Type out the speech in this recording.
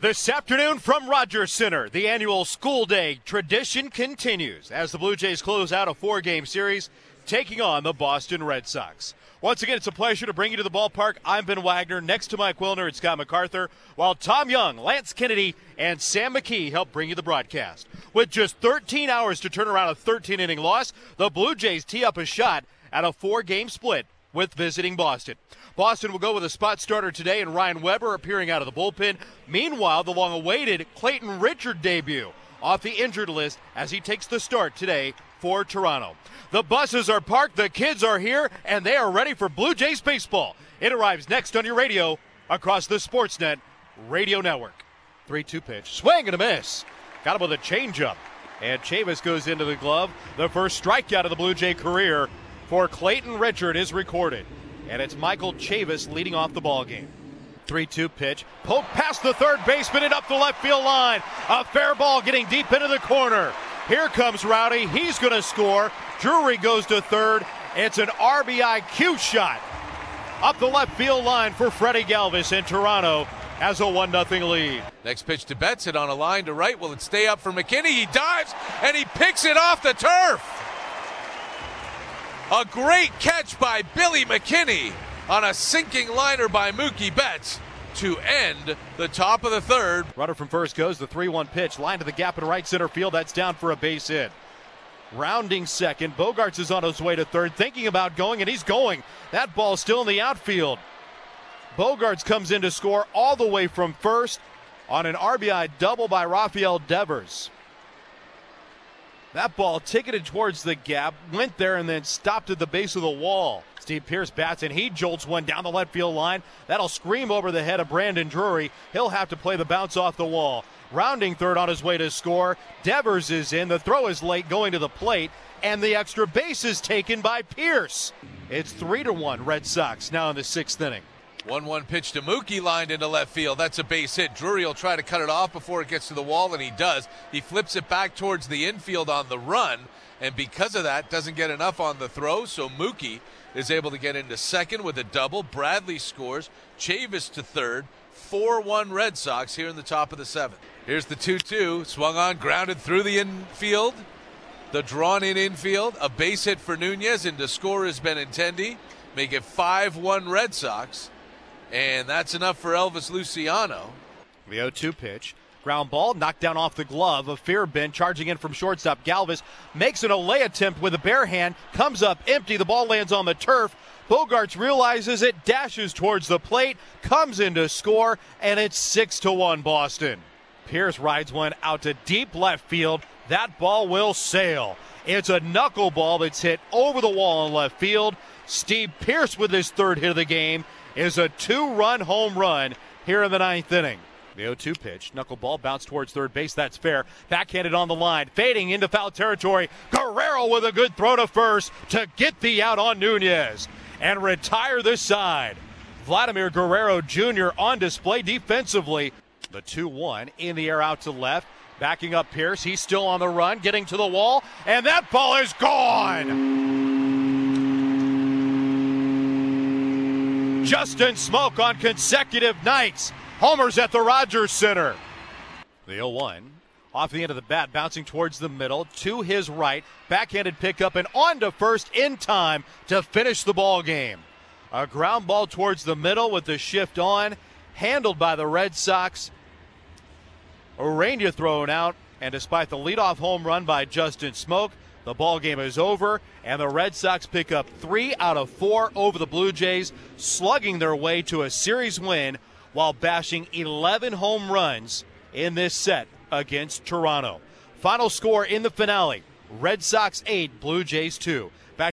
This afternoon from Rogers Center, the annual school day tradition continues as the Blue Jays close out a 4-game series taking on the Boston Red Sox. Once again, it's a pleasure to bring you to the ballpark. I'm Ben Wagner, next to Mike Wilner and Scott MacArthur, while Tom Young, Lance Kennedy, and Sam McKee help bring you the broadcast. With just 13 hours to turn around a 13-inning loss, the Blue Jays tee up a shot at a 4-game split with visiting Boston. Boston will go with a spot starter today and Ryan Weber appearing out of the bullpen. Meanwhile, the long-awaited Clayton Richard debut off the injured list as he takes the start today for Toronto. The buses are parked, the kids are here, and they are ready for Blue Jays baseball. It arrives next on your radio across the Sportsnet radio network. 3-2 pitch, swing and a miss. Got him with a changeup, and Chavis goes into the glove. The first strikeout of the Blue Jay career for Clayton Richard is recorded. And it's Michael Chavis leading off the ball game. 3-2 pitch, poke past the third baseman and up the left field line. A fair ball getting deep into the corner. Here comes Rowdy, he's going to score. Drury goes to third. It's an RBI Q shot up the left field line for Freddie Galvis, and Toronto has a 1-0 lead. Next pitch to Betts, hit on a line to right. Will it stay up for McKinney? He dives and he picks it off the turf. A great catch by Billy McKinney on a sinking liner by Mookie Betts to end the top of the third. Runner from first goes, the 3-1 pitch, line to the gap in right center field. That's down for a base hit. Rounding second, Bogaerts is on his way to third, thinking about going, and he's going. That ball's still in the outfield. Bogaerts comes in to score all the way from first on an RBI double by Rafael Devers. That ball ticketed towards the gap, went there, and then stopped at the base of the wall. Steve Pearce bats, and he jolts one down the left field line. That'll scream over the head of Brandon Drury. He'll have to play the bounce off the wall. Rounding third on his way to score. Devers is in. The throw is late going to the plate, and the extra base is taken by Pearce. It's 3-1 Red Sox now in the 6th inning. 1-1 pitch to Mookie, lined into left field. That's a base hit. Drury will try to cut it off before it gets to the wall, and he does. He flips it back towards the infield on the run, and because of that, doesn't get enough on the throw, so Mookie is able to get into second with a double. Bradley scores. Chavis to third. 4-1 Red Sox here in the top of the 7th. Here's the 2-2. Swung on, grounded through the infield. The drawn-in infield. A base hit for Nunez, and to score is Benintendi. Make it 5-1 Red Sox. And that's enough for Elvis Luciano. The 0-2 pitch. Ground ball knocked down off the glove of Fearbin, charging in from shortstop. Galvis makes an Olay attempt with a bare hand, comes up empty. The ball lands on the turf. Bogaerts realizes it, dashes towards the plate, comes in to score, and it's 6-1 Boston. Pearce rides one out to deep left field. That ball will sail. It's a knuckleball that's hit over the wall in left field. Steve Pearce with his 3rd hit of the game is a 2-run home run here in the 9th inning. The 0-2 pitch, knuckleball bounced towards third base, that's fair. Backhanded on the line, fading into foul territory. Guerrero with a good throw to first to get the out on Nunez and retire this side. Vladimir Guerrero Jr. on display defensively. The 2-1 in the air out to left. Backing up Pearce, he's still on the run, getting to the wall, and that ball is gone! Justin Smoak on consecutive nights. Homers at the Rogers Center. The 0-1 off the end of the bat, bouncing towards the middle to his right. Backhanded pickup and on to first in time to finish the ball game. A ground ball towards the middle with the shift on, handled by the Red Sox. Urania thrown out, and despite the leadoff home run by Justin Smoak, the ball game is over, and the Red Sox pick up 3 out of 4 over the Blue Jays, slugging their way to a series win while bashing 11 home runs in this set against Toronto. Final score in the finale, Red Sox 8, Blue Jays 2.